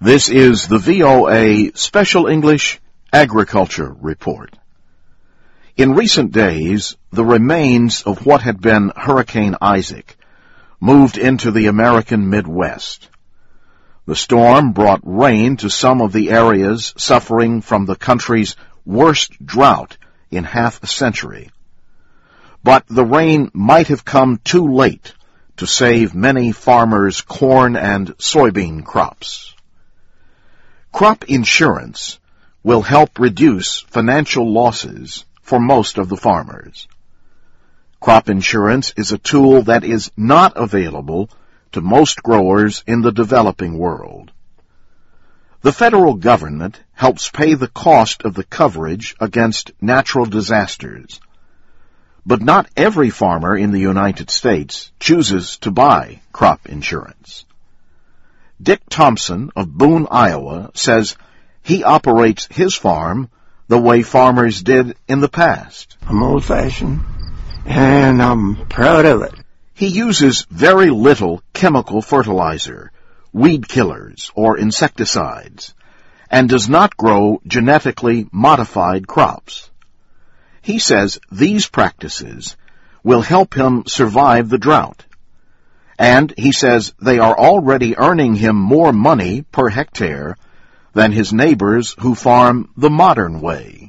This is the VOA Special English Agriculture Report. In recent days, the remains of what had been Hurricane Isaac moved into the American Midwest. The storm brought rain to some of the areas suffering from the country's worst drought in half a century. But the rain might have come too late to save many farmers' corn and soybean crops. Crop insurance will help reduce financial losses for most of the farmers. Crop insurance is a tool that is not available to most growers in the developing world. The federal government helps pay the cost of the coverage against natural disasters. But not every farmer in the United States chooses to buy crop insurance. Dick Thompson of Boone, Iowa, says he operates his farm the way farmers did in the past. I'm old-fashioned, and I'm proud of it. He uses very little chemical fertilizer, weed killers, or insecticides, and does not grow genetically modified crops. He says these practices will help him survive the drought. And he says they are already earning him more money per hectare than his neighbors who farm the modern way.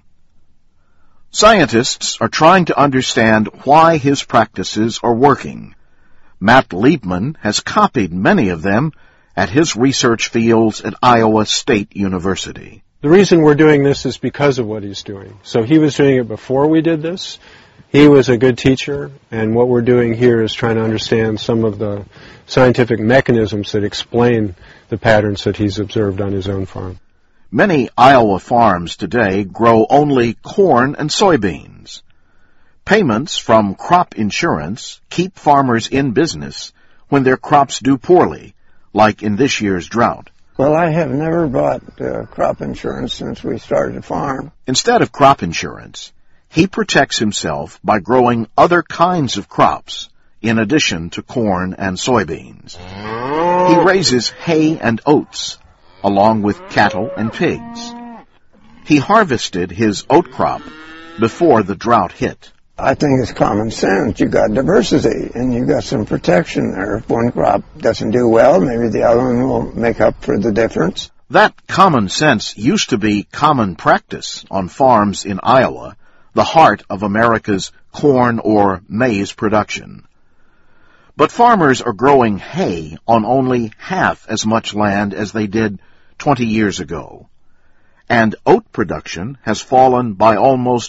Scientists are trying to understand why his practices are working. Matt Liebman has copied many of them at his research fields at Iowa State University. The reason we're doing this is because of what he's doing. So he was doing it before we did this. He was a good teacher, and what we're doing here is trying to understand some of the scientific mechanisms that explain the patterns that he's observed on his own farm. Many Iowa farms today grow only corn and soybeans. Payments from crop insurance keep farmers in business when their crops do poorly, like in this year's drought. Well, I have never bought crop insurance since we started to farm. Instead of crop insurance, he protects himself by growing other kinds of crops in addition to corn and soybeans. He raises hay and oats, along with cattle and pigs. He harvested his oat crop before the drought hit. I think it's common sense. You got diversity, and you got some protection there. If one crop doesn't do well, maybe the other one will make up for the difference. That common sense used to be common practice on farms in Iowa, the heart of America's corn or maize production. But farmers are growing hay on only half as much land as they did 20 years ago. And oat production has fallen by almost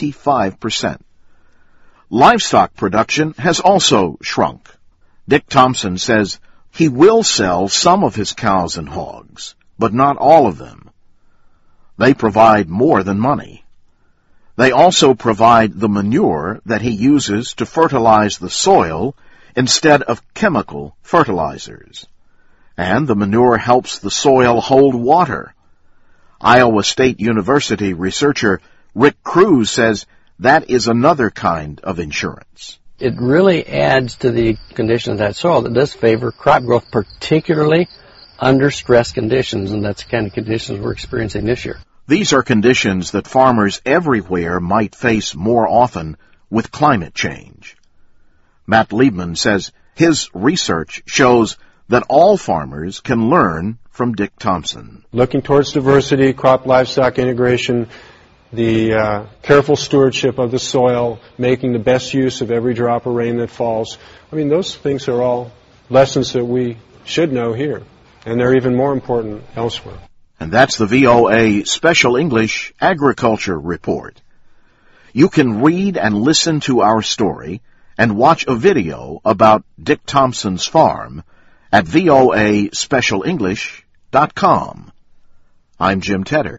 95%. Livestock production has also shrunk. Dick Thompson says he will sell some of his cows and hogs, but not all of them. They provide more than money. They also provide the manure that he uses to fertilize the soil instead of chemical fertilizers. And the manure helps the soil hold water. Iowa State University researcher Rick Cruz says that is another kind of insurance. It really adds to the conditions of that soil that does favor crop growth, particularly under stress conditions, and that's the kind of conditions we're experiencing this year. These are conditions that farmers everywhere might face more often with climate change. Matt Liebman says his research shows that all farmers can learn from Dick Thompson. Looking towards diversity, crop-livestock integration, the careful stewardship of the soil, making the best use of every drop of rain that falls. I mean, those things are all lessons that we should know here, and they're even more important elsewhere. And that's the VOA Special English Agriculture Report. You can read and listen to our story and watch a video about Dick Thompson's farm at voaspecialenglish.com. I'm Jim Tedder.